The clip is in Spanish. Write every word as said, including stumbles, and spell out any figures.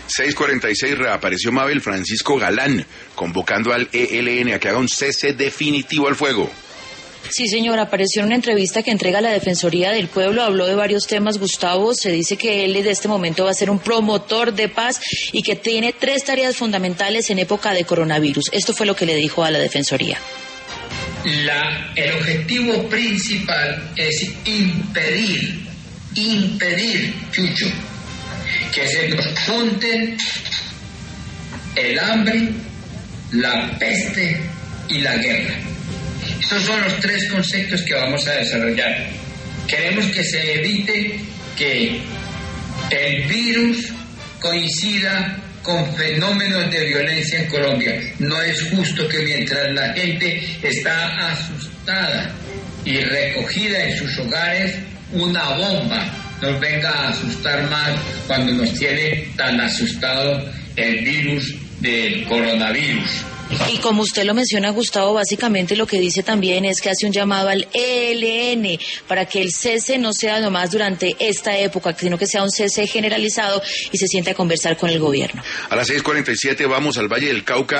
seis cuarenta y seis, reapareció Mabel Francisco Galán, convocando al E L N a que haga un cese definitivo al fuego. Sí, señor, apareció en una entrevista que entrega la Defensoría del Pueblo, habló de varios temas, Gustavo. Se dice que él desde este momento va a ser un promotor de paz y que tiene tres tareas fundamentales en época de coronavirus. Esto fue lo que le dijo a la Defensoría. La, el objetivo principal es impedir, impedir, Chucho, que se nos junten el hambre, la peste y la guerra. Estos son los tres conceptos que vamos a desarrollar. Queremos que se evite que el virus coincida con fenómenos de violencia en Colombia. No es justo que mientras la gente está asustada y recogida en sus hogares, una bomba nos venga a asustar más cuando nos tiene tan asustado el virus del coronavirus. Y como usted lo menciona, Gustavo, básicamente lo que dice también es que hace un llamado al E L N para que el cese no sea nomás durante esta época, sino que sea un cese generalizado y se siente a conversar con el gobierno. A las seis cuarenta y siete vamos al Valle del Cauca.